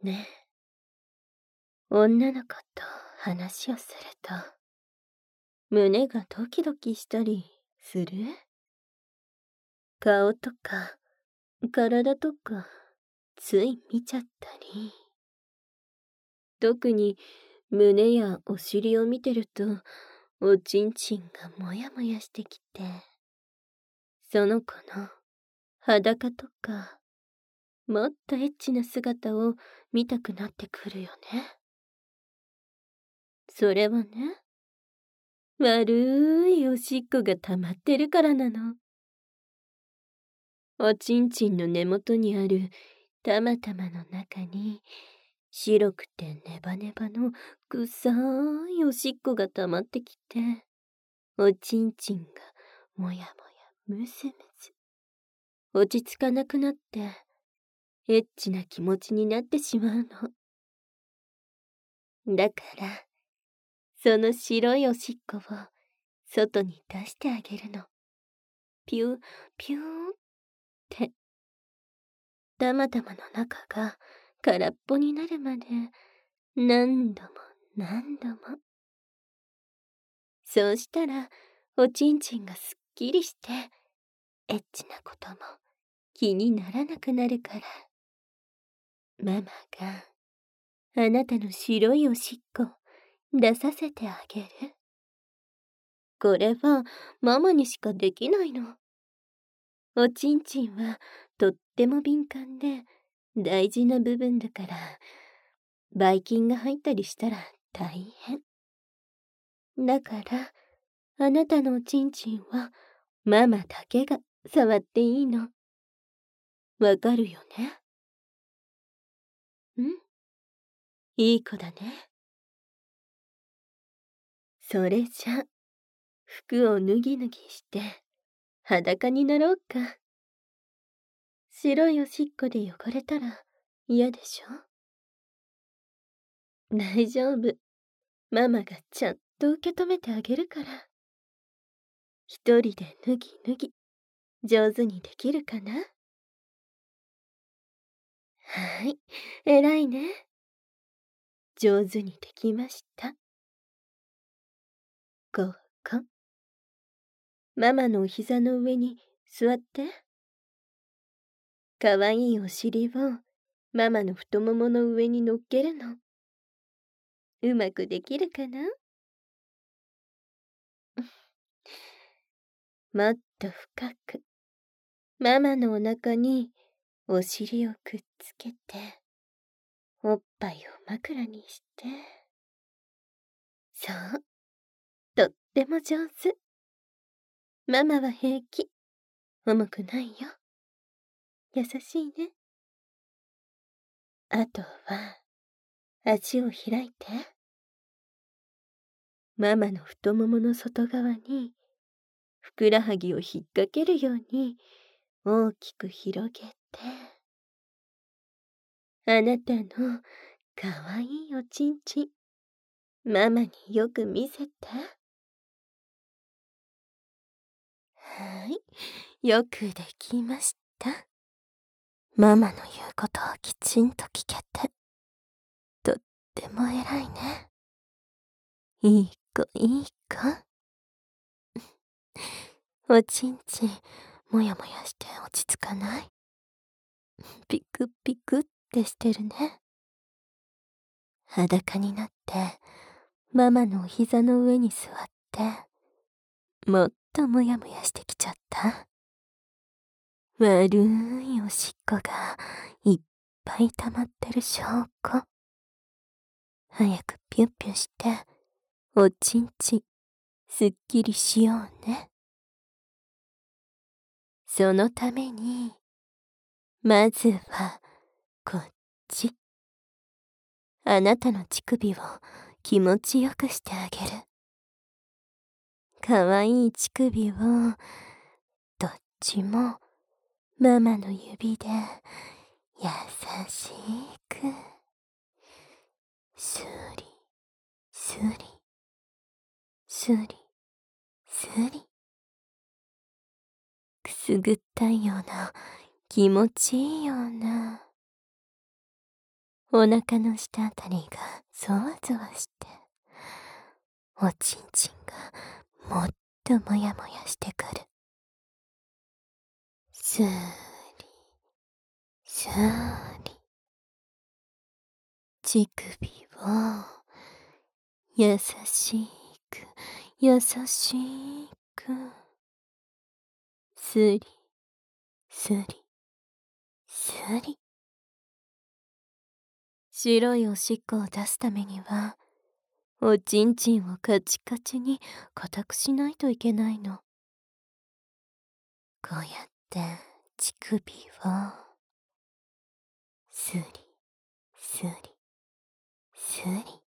ねえ、女の子と話をすると、胸がドキドキしたりする？顔とか、体とか、つい見ちゃったり。特に胸やお尻を見てると、おちんちんがもやもやしてきて、その子の裸とか、もっとエッチな姿を見たくなってくるよね。それはね、悪いおしっこが溜まってるからなの。おちんちんの根元にあるたまたまの中に、白くてネバネバの臭いおしっこが溜まってきて、おちんちんがもやもやムズムズ。落ち着かなくなって、エッチな気持ちになってしまうの。だから、その白いおしっこを外に出してあげるの。ピュー、ピューって。たまたまの中が空っぽになるまで何度も何度も。そうしたらおちんちんがすっきりしてエッチなことも気にならなくなるから、ママがあなたの白いおしっこ出させてあげる。これはママにしかできないの。おちんちんはとっても敏感で大事な部分だから、ばい菌が入ったりしたら大変。だから、あなたのおちんちんはママだけが触っていいの。わかるよね？いい子だね。それじゃ、服を脱ぎ脱ぎして裸になろうか。白いおしっこで汚れたら嫌でしょ？大丈夫。ママがちゃんと受け止めてあげるから。一人で脱ぎ脱ぎ、上手にできるかな？はい、偉いね。上手にできました。ここ。ママのお膝の上に座って。かわいいお尻をママの太ももの上に乗っけるの。うまくできるかな？もっと深く、ママのお腹にお尻をくっつけて、おっぱいを枕にして。そう、とっても上手。ママは平気。重くないよ。優しいね。あとは、足を開いて。ママの太ももの外側に、ふくらはぎを引っ掛けるように大きく広げて、あなたのかわいいおちんちん、ママによく見せて。はい、よくできました。ママの言うことをきちんと聞けて、とっても偉いね。いい子いい子。おちんちん、もやもやして落ち着かない？ピクピクってしてるね。裸になって、ママのお膝の上に座って、もっともやもやしてきちゃった。悪いおしっこがいっぱい溜まってる証拠。早くピュッピュして、おちんちん、すっきりしようね。そのために、まずは、こっち。あなたの乳首を気持ちよくしてあげる。かわいい乳首を、どっちも、ママの指で、優しく、スリ、スリ、スリ、スリ。くすぐったいような、気持ちいいような。 お腹の下あたりがゾワゾワして、おちんちんがもっともやもやしてくる。すーり、すーり。乳首を優しく、優しく、すり、すり、すり。白いおしっこを出すためには、おちんちんをカチカチに固くしないといけないの。こうやって乳首をすり、すり、す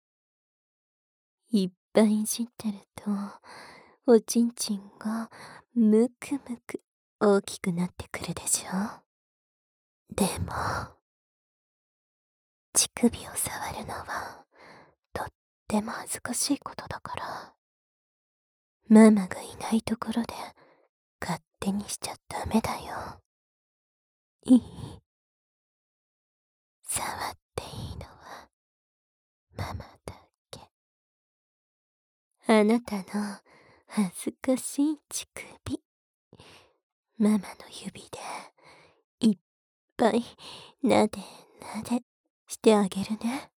り。いっぱいいじってると、おちんちんがむくむく大きくなってくるでしょ。でも、乳首を触るのはとっても恥ずかしいことだから、ママがいないところで勝手にしちゃダメだよ。いい？触っていいのはママだけ。あなたの恥ずかしい乳首、ママの指でいっぱいなでなでしてあげるね。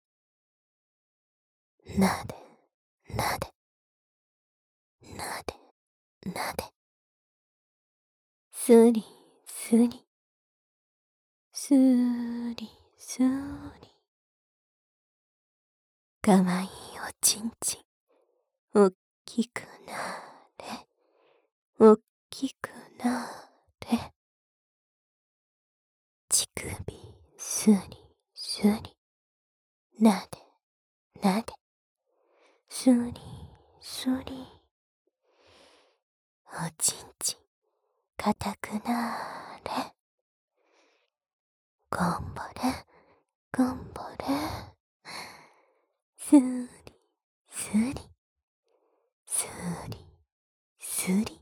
なでなでなでなで、すりすり、すーりすーり。かわいいおちんちん、おっきくなれ、おっきくなれ。乳首すりすり、なでなで、すりすり。おちんちんかたくなれ、がんばれがんばれ。すりすり、すりすり。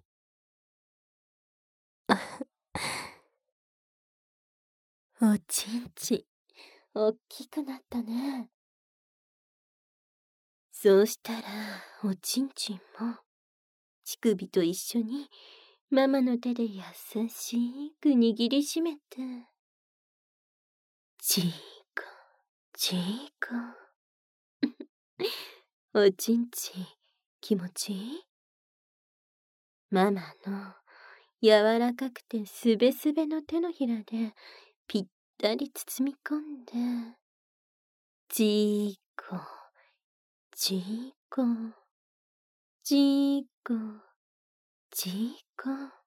おちんちんおっきくなったね。そうしたらおちんちんも乳首と一緒にママの手で優しく握りしめて、ちいこちいこ。おちんちん気持ちいい？ママの柔らかくてすべすべの手のひらでぴったり包み込んで、ちいこちいこちいこちいこ。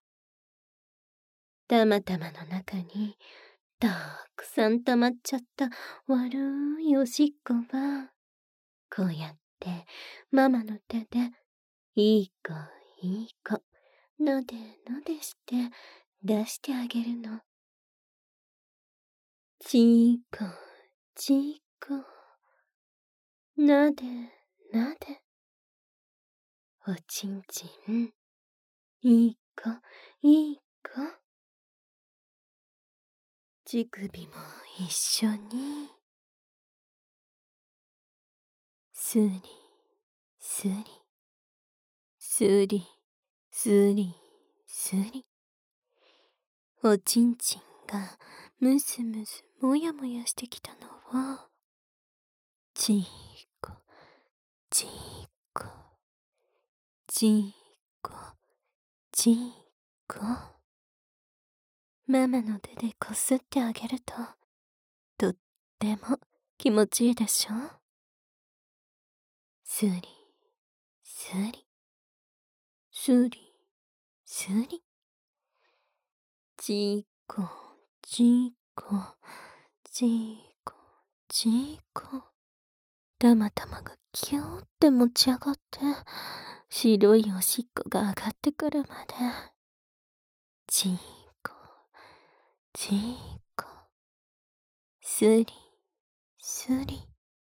たまたまの中にたくさん溜まっちゃった悪いおしっこは、こうやってママの手でいい子いい子のでのでして出してあげるの。ちいこちいこ、なでなで。おちんちんいい子いい子。乳首も一緒にすりすりすりすりすり。おちんちんがむすむすもやもやしてきたのは、ちいこちいこちいこちいこ。ママの手でこすってあげるととっても気持ちいいでしょ。すりすりすりすり。ちいこちいこちいこちいこ。たまたまがキューって持ち上がって、白いおしっこが上がってくるまで、ちいこちいこすりすり、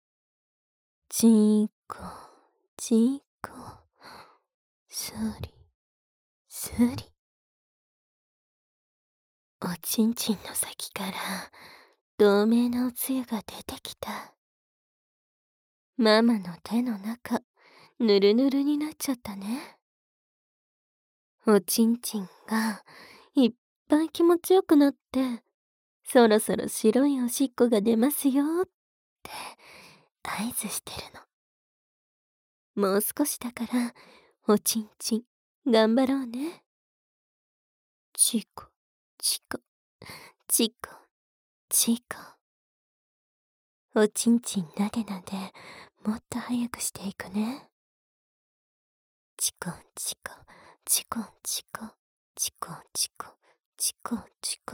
ちいこちいこすりすり。おちんちんの先から透明なおつゆが出てきた。ママの手の中、ぬるぬるになっちゃったね。おちんちんがいっぱい気持ちよくなって、そろそろ白いおしっこが出ますよって合図してるの。もう少しだから、おちんちん頑張ろうね。チコ、チコ、チコ、チコ。おちんちんなでなで、もっと早くしていくね。チコンチコ、チコンチコ、チコンチコ、チコンチコ。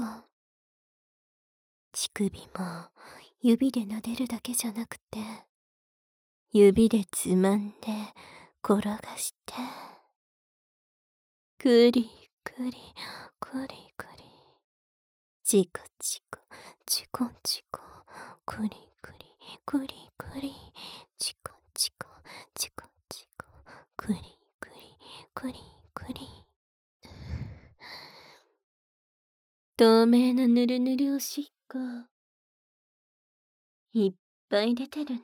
乳首も指で撫でるだけじゃなくて、指でつまんで転がして、くりくりくりくり、チコチコ、チコンチコ、くりくりくりくり、チコチコ、チコチコ、くりくりくりくり。透明なぬるぬるおしっこ、いっぱい出てるね。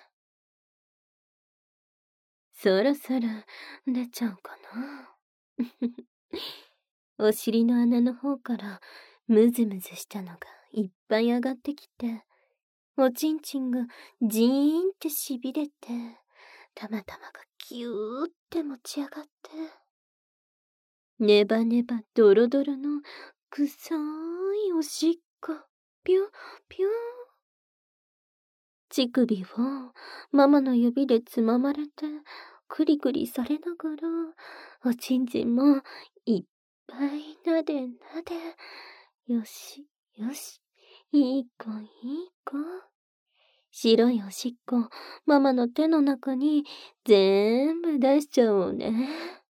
そろそろ出ちゃうかな。お尻の穴の方からムズムズしたのがいっぱい上がってきて、おちんちんがジーンってしびれて、たまたまがキューって持ち上がって、ネバネバドロドロの臭いおしっこ、ぴゅぴゅー。乳首をママの指でつままれて、クリクリされながら、おちんちんもいっぱいなでなで、よし、よし、いい子いい子。白いおしっこ、ママの手の中に全部出しちゃおうね。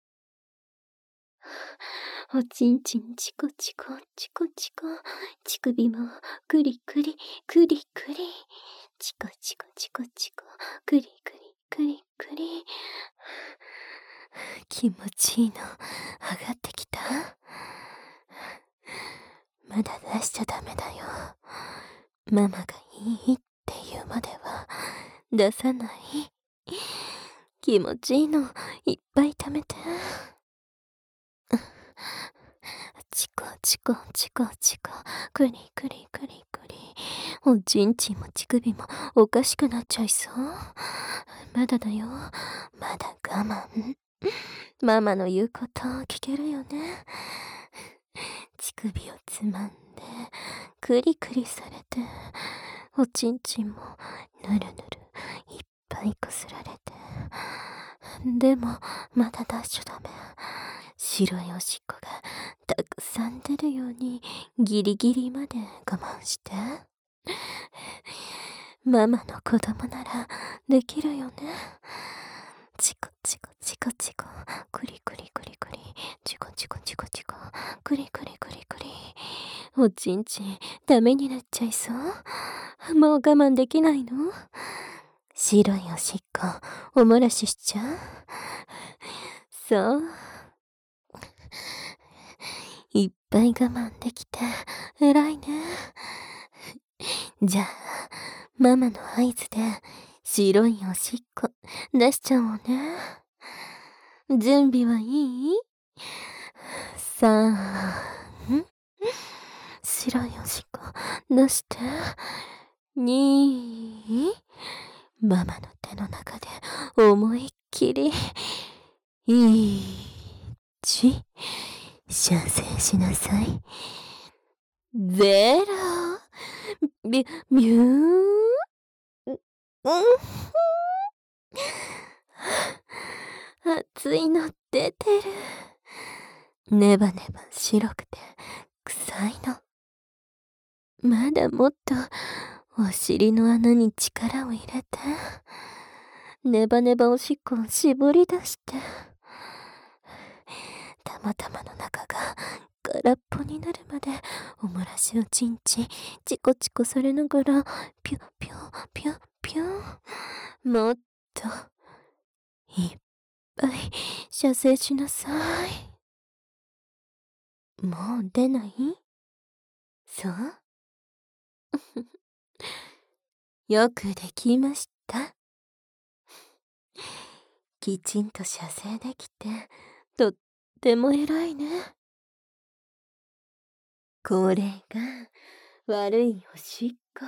おちんちんチコチコ、チコチコ、乳首もクリクリ、クリクリ、チコチコチコチコ、クリクリ、クリクリ。気持ちいいの、上がってきた？まだ出しちゃダメだよ。ママがいいって言うまでは出さない。気持ちいいのいっぱい貯めて。チコチコチコチコ、クリクリクリクリ。おちんちんも乳首もおかしくなっちゃいそう。まだだよ。まだ我慢。ママの言うこと聞けるよね。乳首をつまんで、クリクリされて、おちんちんもぬるぬるいっぱいこすられて。でも、まだ出しちゃダメ。白いおしっこがたくさん出るようにギリギリまで我慢して。ママの子供ならできるよね。チコチコチコチコ、クリクリクリクリ、チコチコチコチコ、クリクリクリクリ。おちんちんダメになっちゃいそう。もう我慢できないの？白いおしっこお漏らししちゃう？そう。いっぱい我慢できて偉いね。じゃあ、ママの合図で白いおしっこ出しちゃおうね。準備はいい？3、白いおしっこ出して、2、ママの手の中で思いっきり、1、射精しなさい。0、ビュー、熱いの出てる。ネバネバ白くて臭いの。まだもっとお尻の穴に力を入れて、ネバネバおしっこを絞り出して、たまたまの中が空っぽになるまでおもらしおちんちチコチコされながらピュピュピュピュ。もっといっぱい射精しなさい。もう出ない？そうよくできました。きちんと射精できて、とっても偉いね。これが悪いおしっこ。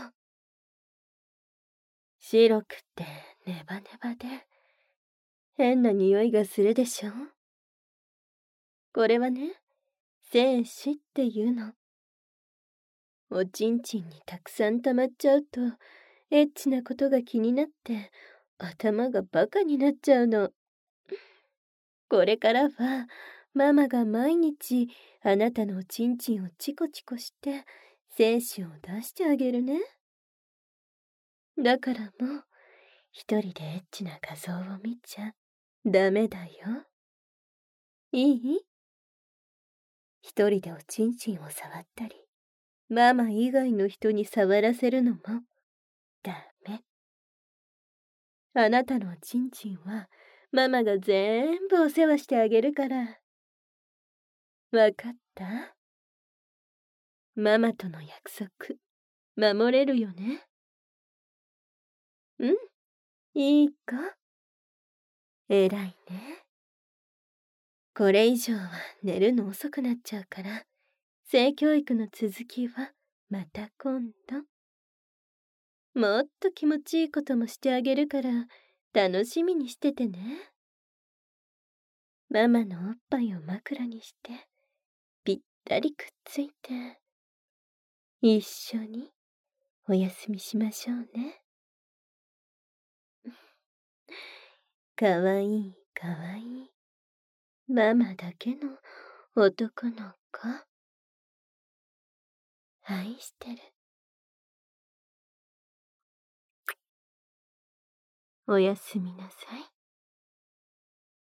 白くてネバネバで、変な匂いがするでしょ。これはね、精子っていうの。おちんちんにたくさん溜まっちゃうと、エッチなことが気になって、頭がバカになっちゃうの。これからは、ママが毎日あなたのおちんちんをチコチコして、精子を出してあげるね。だからもう、一人でエッチな画像を見ちゃダメだよ。いい？一人でおちんちんを触ったり、ママ以外の人に触らせるのもダメ。あなたのおちんちんはママが全部お世話してあげるから。わかった？ママとの約束、守れるよね？うん、いいか？偉いね。これ以上は寝るの遅くなっちゃうから、性教育の続きはまた今度。もっと気持ちいいこともしてあげるから、楽しみにしててね。ママのおっぱいを枕にして、ぴったりくっついて、一緒にお休みしましょうね。かわいいかわいい。ママだけの男の子。愛してる。おやすみなさい。